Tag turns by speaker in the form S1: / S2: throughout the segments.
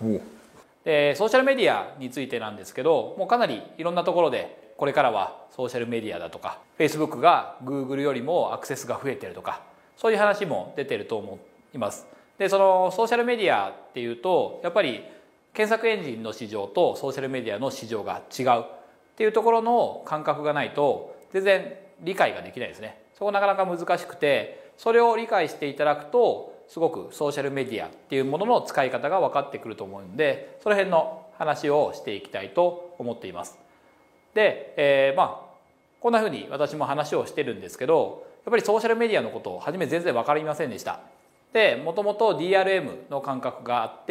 S1: でソーシャルメディアについてなんですけど、もうかなりいろんなところでこれからはソーシャルメディアだとか Facebook が Google よりもアクセスが増えてるとか、そういう話も出てると思います。でそのソーシャルメディアっていうと、やっぱり検索エンジンの市場とソーシャルメディアの市場が違うっていうところの感覚がないと全然理解ができないですね。そこなかなか難しくて、それを理解していただくとすごくソーシャルメディアっていうものの使い方が分かってくると思うんで、その辺の話をしていきたいと思っています。で、こんなふうに私も話をしてるんですけど、やっぱりソーシャルメディアのことを初め全然分かりませんでした。でもともと DRM の感覚があって、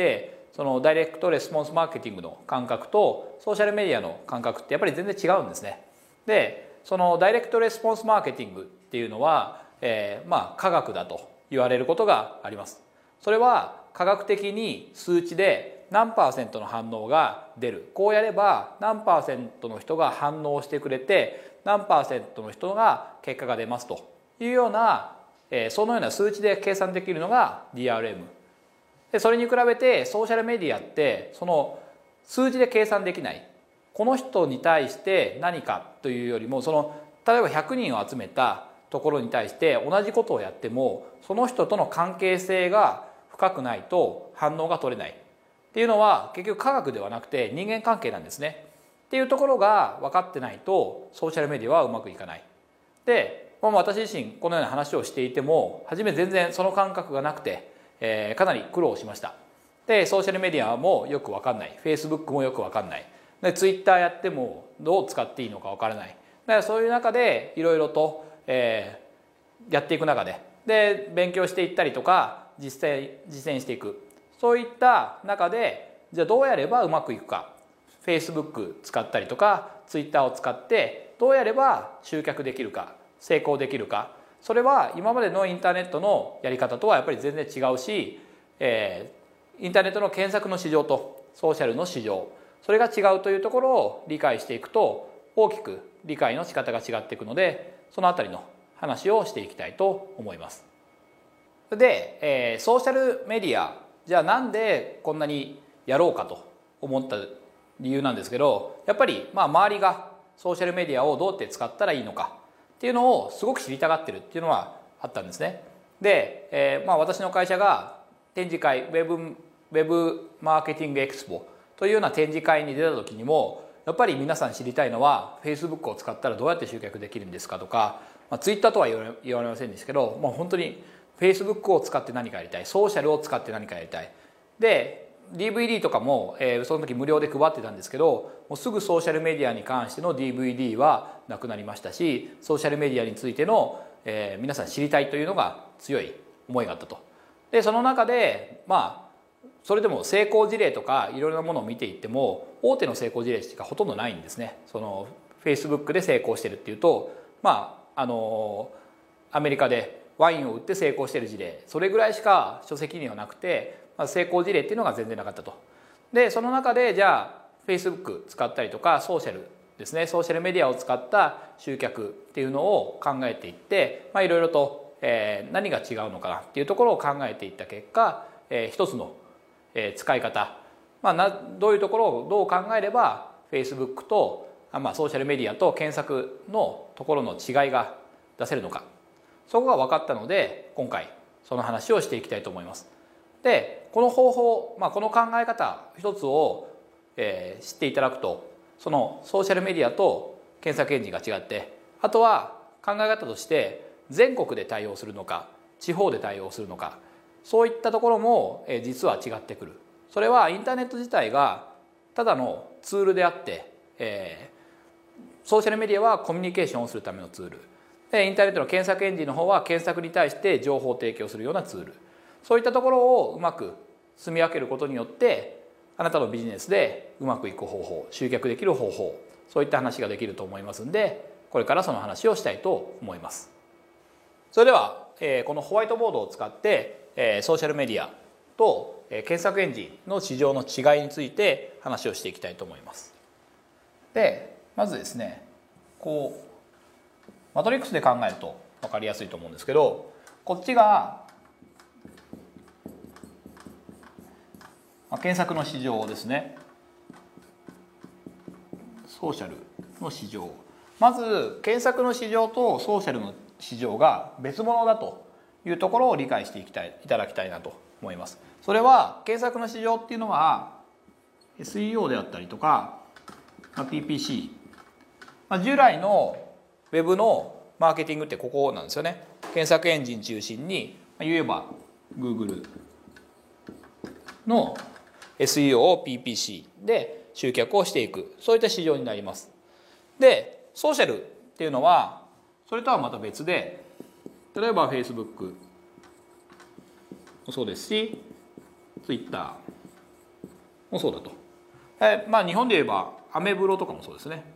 S1: そのダイレクトレスポンスマーケティングの感覚とソーシャルメディアの感覚ってやっぱり全然違うんですね。でそのダイレクトレスポンスマーケティングっていうのは、科学だと言われることがあります。それは科学的に数値で何%の反応が出る、こうやれば何%の人が反応してくれて何%の人が結果が出ますというような、そのような数値で計算できるのが DRM で、それに比べてソーシャルメディアってその数字で計算できない、この人に対して何かというよりも、その例えば100人を集めたところに対して同じことをやってもその人との関係性が深くないと反応が取れないっていうのは、結局科学ではなくて人間関係なんですねっていうところが分かってないとソーシャルメディアはうまくいかない。で私自身このような話をしていても初め全然その感覚がなくて、かなり苦労しました。でソーシャルメディアもよく分かんない、 Facebook もよく分かんない、で Twitter やってもどう使っていいのか分からない。だからそういう中でいろいろと、やっていく中で勉強していったりとか実践していく、そういった中でじゃあどうやればうまくいくか、 Facebook 使ったりとか Twitter を使ってどうやれば集客できるか、成功できるか、それは今までのインターネットのやり方とはやっぱり全然違うし、インターネットの検索の市場とソーシャルの市場、それが違うというところを理解していくと大きく理解の仕方が違っていくので、そのあたりの話をしていきたいと思います。で、ソーシャルメディア、じゃあなんでこんなにやろうかと思った理由なんですけど、やっぱり周りがソーシャルメディアをどうやって使ったらいいのかっていうのをすごく知りたがってるっていうのはあったんですね。で、私の会社が展示会、ウェブマーケティングエクスポというような展示会に出た時にも、やっぱり皆さん知りたいのは Facebook を使ったらどうやって集客できるんですかとか、Twitter とは言われませんでしたけど、本当に Facebook を使って何かやりたい、ソーシャルを使って何かやりたい。で DVD とかも、その時無料で配ってたんですけど、もうすぐソーシャルメディアに関しての DVD はなくなりましたし、ソーシャルメディアについての、皆さん知りたいというのが強い思いがあったと。でその中でそれでも成功事例とかいろいろなものを見ていっても大手の成功事例しかほとんどないんですね。その Facebook で成功してるっていうと、アメリカでワインを売って成功してる事例、それぐらいしか書籍にはなくて、成功事例っていうのが全然なかったと。でその中でじゃあ Facebook 使ったりとかソーシャルですね、ソーシャルメディアを使った集客っていうのを考えていって、いろいろと、何が違うのかなっていうところを考えていった結果、一つの使い方、どういうところをどう考えれば Facebook と、ソーシャルメディアと検索のところの違いが出せるのか、そこが分かったので今回その話をしていきたいと思います。でこの方法、この考え方一つを、知っていただくと、そのソーシャルメディアと検索エンジンが違って、あとは考え方として全国で対応するのか地方で対応するのか、そういったところも実は違ってくる。それはインターネット自体がただのツールであって、ソーシャルメディアはコミュニケーションをするためのツールで、インターネットの検索エンジンの方は検索に対して情報を提供するようなツール、そういったところをうまく住み分けることによってあなたのビジネスでうまくいく方法、集客できる方法、そういった話ができると思いますんで、これからその話をしたいと思います。それではこのホワイトボードを使ってソーシャルメディアと検索エンジンの市場の違いについて話をしていきたいと思います。でまずですね、マトリックスで考えると分かりやすいと思うんですけど、こっちが検索の市場ですね。ソーシャルの市場、まず検索の市場とソーシャルの市場が別物だというところを理解していただきたいなと思います。それは検索の市場っていうのは SEO であったりとか PPC、従来のウェブのマーケティングってここなんですよね。検索エンジン中心に言えば Google の SEO、PPC で集客をしていく、そういった市場になります。でソーシャルっていうのはそれとはまた別で、例えば Facebook もそうですし Twitter もそうだと、日本で言えばアメブロとかもそうですね。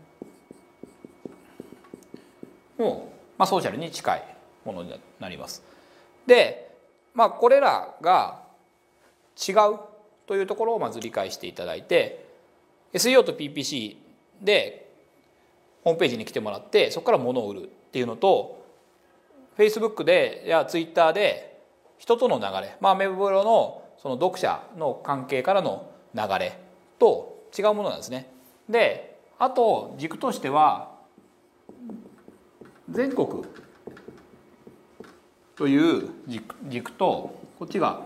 S1: もう、ソーシャルに近いものになります。で、これらが違うというところをまず理解していただいて、 SEO と PPC でホームページに来てもらってそこから物を売るっていうのと、 Facebook でや Twitter で人との流れ、アメブロのその読者の関係からの流れと違うものなんですね。であと軸としては全国という軸と、こっちが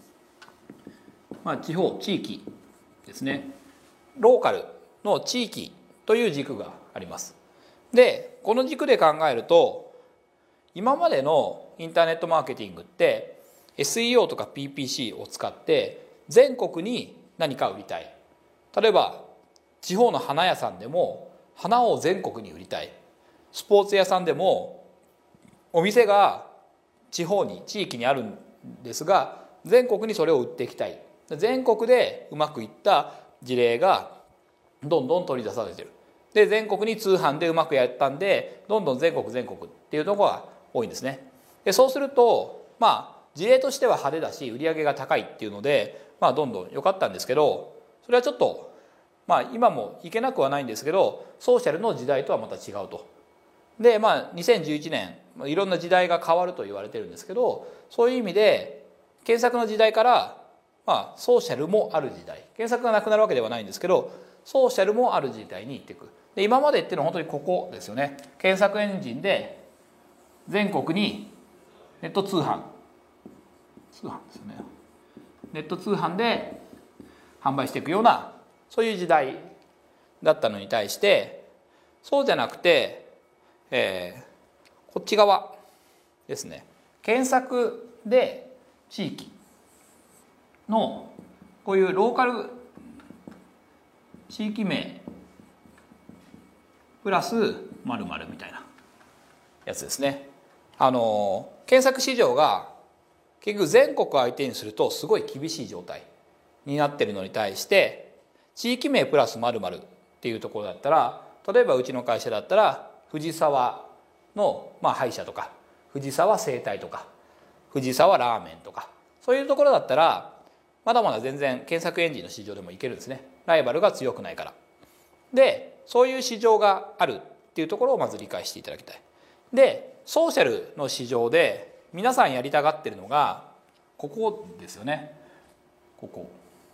S1: 地方地域ですね。ローカルの地域という軸があります。でこの軸で考えると、今までのインターネットマーケティングって SEO とか PPC を使って全国に何か売りたい。例えば地方の花屋さんでも花を全国に売りたい。スポーツ屋さんでもお店が地方に地域にあるんですが、全国にそれを売っていきたい。全国でうまくいった事例がどんどん取り出されてる。で全国に通販でうまくやったんで、どんどん全国っていうところが多いんですね。でそうすると事例としては派手だし売り上げが高いっていうので、どんどん良かったんですけど、それはちょっと今もいけなくはないんですけど、ソーシャルの時代とはまた違うと。で2011年いろんな時代が変わると言われてるんですけど、そういう意味で検索の時代からソーシャルもある時代、検索がなくなるわけではないんですけど、ソーシャルもある時代に行っていく。で今までっていうのは本当にここですよね。検索エンジンで全国にネット通販ですよね。ネット通販で販売していくような、そういう時代だったのに対して、そうじゃなくて、こっち側ですね。検索で地域のこういうローカル地域名プラス〇〇みたいなやつですね。検索市場が結局全国相手にするとすごい厳しい状態になってるのに対して、地域名プラス〇〇っていうところだったら、例えばうちの会社だったら藤沢の歯医者とか、藤沢整体とか、藤沢ラーメンとか、そういうところだったらまだまだ全然検索エンジンの市場でもいけるんですね。ライバルが強くないから。でそういう市場があるっていうところをまず理解していただきたい。でソーシャルの市場で皆さんやりたがってるのがここですよね。ここ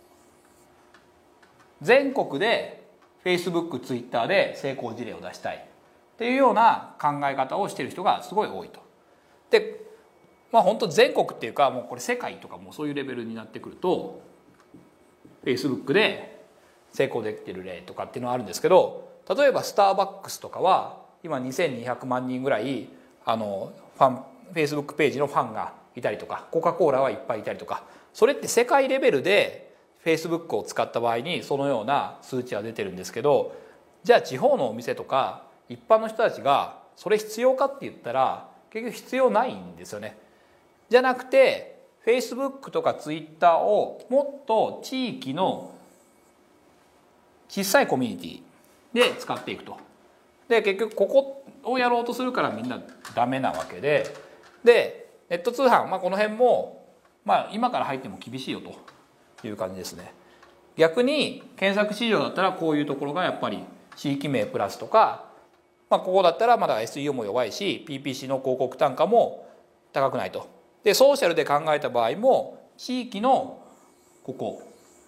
S1: 全国で Facebook、Twitter で成功事例を出したいっていうような考え方をしている人がすごい多いと。で本当全国っていうか、もうこれ世界とかもそういうレベルになってくると Facebook で成功できてる例とかっていうのはあるんですけど、例えばスターバックスとかは今2200万人ぐらいFacebook ページのファンがいたりとか、コカ・コーラはいっぱいいたりとか、それって世界レベルで Facebook を使った場合にそのような数値は出てるんですけど、じゃあ地方のお店とか一般の人たちがそれ必要かって言ったら結局必要ないんですよね。じゃなくて Facebook とか Twitter をもっと地域の小さいコミュニティで使っていくと。で結局ここをやろうとするからみんなダメなわけで、ネット通販、この辺も今から入っても厳しいよという感じですね。逆に検索市場だったらこういうところがやっぱり地域名プラスとか、ここだったらまだ SEO も弱いし PPC の広告単価も高くないと。でソーシャルで考えた場合も地域のここ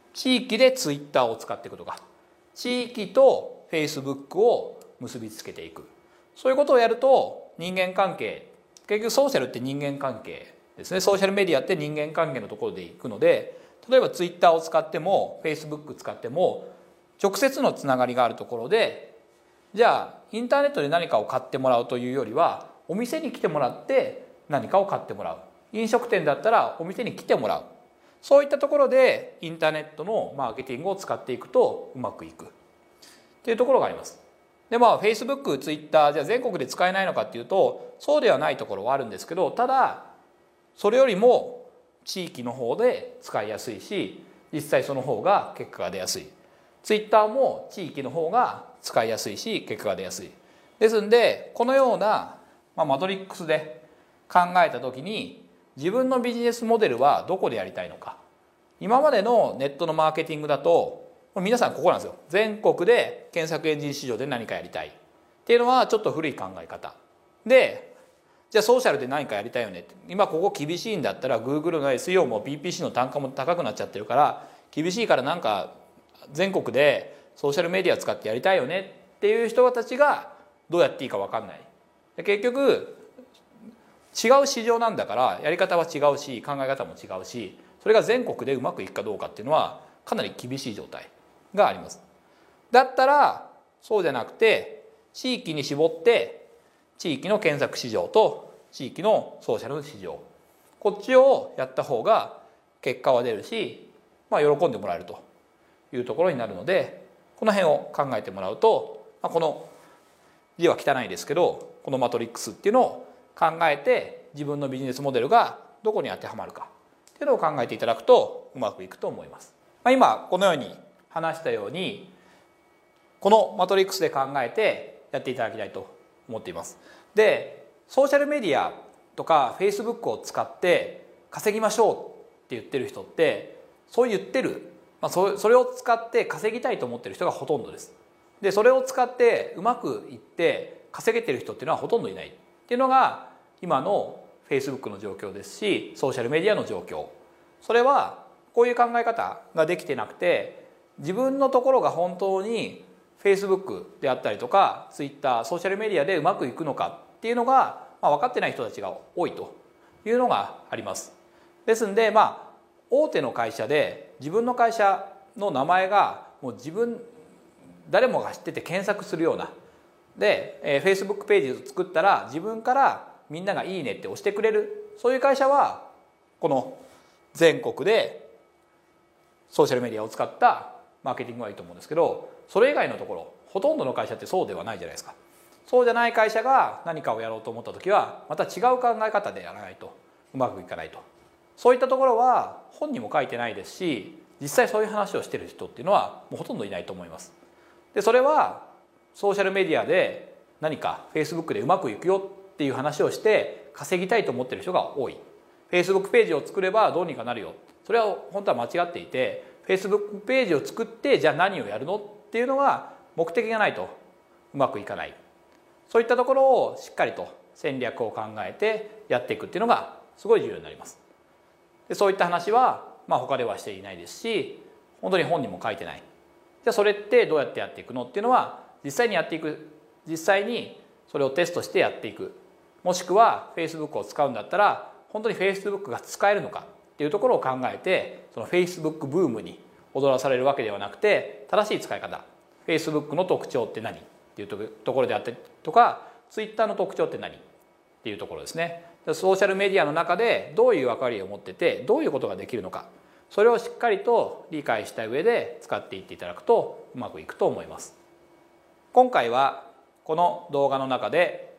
S1: 地域でツイッターを使っていくとか、地域とフェイスブックを結びつけていく、そういうことをやると人間関係、結局ソーシャルって人間関係ですね。ソーシャルメディアって人間関係のところでいくので、例えばツイッターを使ってもフェイスブック使っても直接のつながりがあるところで、じゃあインターネットで何かを買ってもらうというよりはお店に来てもらって何かを買ってもらう、飲食店だったらお店に来てもらう、そういったところでインターネットのマーケティングを使っていくとうまくいくっていうところがあります。でFacebook、Twitter じゃあ全国で使えないのかっていうとそうではないところはあるんですけど、ただそれよりも地域の方で使いやすいし、実際その方が結果が出やすい。Twitter も地域の方が使いやすいし結果が出やすい。ですんでこのような、マトリックスで考えた時に自分のビジネスモデルはどこでやりたいのか。今までのネットのマーケティングだと皆さんここなんですよ。全国で検索エンジン市場で何かやりたいっていうのはちょっと古い考え方で、じゃあソーシャルで何かやりたいよねって、今ここ厳しいんだったら Google の SEO も PPC の単価も高くなっちゃってるから厳しいからなんか全国でソーシャルメディア使ってやりたいよねっていう人たちがどうやっていいか分かんない。結局違う市場なんだからやり方は違うし考え方も違うし、それが全国でうまくいくかどうかっていうのはかなり厳しい状態があります。だったらそうじゃなくて地域に絞って地域の検索市場と地域のソーシャルの市場、こっちをやった方が結果は出るし、喜んでもらえるというところになるので、この辺を考えてもらうと、この字は汚いですけどこのマトリックスっていうのを考えて自分のビジネスモデルがどこに当てはまるかっていうのを考えていただくとうまくいくと思います。今このように話したようにこのマトリックスで考えてやっていただきたいと思っています。で、ソーシャルメディアとか Facebook を使って稼ぎましょうって言ってる人ってそう言ってる、それを使って稼ぎたいと思ってる人がほとんどです。で、それを使ってうまくいって稼げてる人っていうのはほとんどいないっていうのが今の Facebook の状況ですし、ソーシャルメディアの状況。それはこういう考え方ができてなくて、自分のところが本当に Facebook であったりとか Twitter、ソーシャルメディアでうまくいくのかっていうのが分かってない人たちが多いというのがあります。ですんで大手の会社で自分の会社の名前がもう誰もが知ってて検索するようなで、Facebook ページを作ったら自分からみんながいいねって押してくれる、そういう会社はこの全国でソーシャルメディアを使ったマーケティングはいいと思うんですけど、それ以外のところほとんどの会社ってそうではないじゃないですか。そうじゃない会社が何かをやろうと思った時はまた違う考え方でやらないとうまくいかないと。そういったところは本にも書いてないですし、実際そういう話をしてる人っていうのはもうほとんどいないと思います。で、それはソーシャルメディアで何か Facebook でうまくいくよっていう話をして稼ぎたいと思ってる人が多い。 Facebook ページを作ればどうにかなるよ、それは本当は間違っていて、 Facebook ページを作ってじゃあ何をやるのっていうのが目的がないとうまくいかない。そういったところをしっかりと戦略を考えてやっていくっていうのがすごい重要になります。で、そういった話は他ではしていないですし、本当に本にも書いてない。じゃあそれってどうやってやっていくのっていうのは実際にやっていく、実際にそれをテストしてやっていく、もしくは Facebook を使うんだったら本当に Facebook が使えるのかっていうところを考えて、その Facebook ブームに踊らされるわけではなくて、正しい使い方、 Facebook の特徴って何っていうところであったりとか、 Twitter の特徴って何っていうところですね。ソーシャルメディアの中でどういう役割を持っててどういうことができるのか、それをしっかりと理解した上で使っていっていただくとうまくいくと思います。今回はこの動画の中で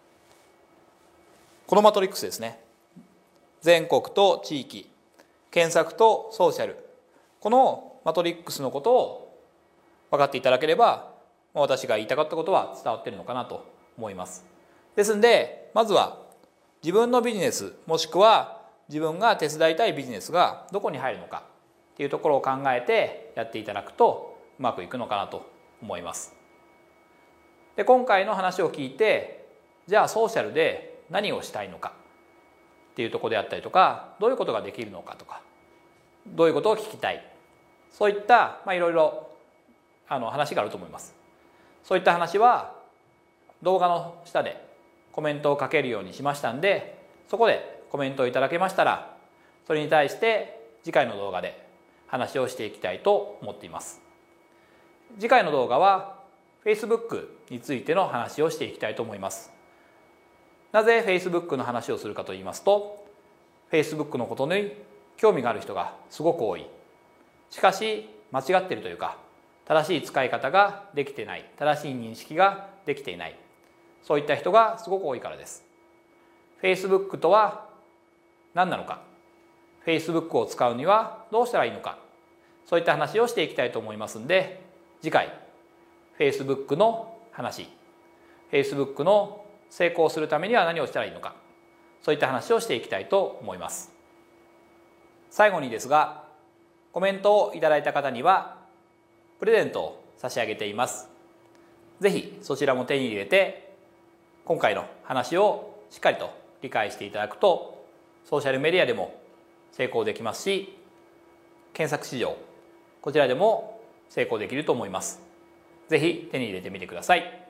S1: このマトリックスですね、全国と地域、検索とソーシャル、このマトリックスのことを分かっていただければ、私が言いたかったことは伝わっているのかなと思います。ですのでまずは自分のビジネス、もしくは自分が手伝いたいビジネスがどこに入るのかっていうところを考えてやっていただくとうまくいくのかなと思います。で、今回の話を聞いて、じゃあソーシャルで何をしたいのかっていうところであったりとか、どういうことができるのかとか、どういうことを聞きたい、 そういったいろいろ話があると思います。そういった話は動画の下でコメントを書けるようにしましたんで、そこでコメントをいただけましたら、それに対して次回の動画で話をしていきたいと思っています。次回の動画は Facebook についての話をしていきたいと思います。なぜ Facebook の話をするかと言いますと、 Facebook のことに興味がある人がすごく多い。しかし間違っているというか、正しい使い方ができていない、正しい認識ができていない、そういった人がすごく多いからです。 Facebook とは何なのか、 Facebook を使うにはどうしたらいいのか、そういった話をしていきたいと思いますんで、次回 Facebook の話、 Facebook の成功するためには何をしたらいいのか、そういった話をしていきたいと思います。最後にですが、コメントをいただいた方にはプレゼントを差し上げています。ぜひそちらも手に入れて、今回の話をしっかりと理解していただくと、ソーシャルメディアでも成功できますし、検索市場こちらでも成功できると思います。ぜひ手に入れてみてください。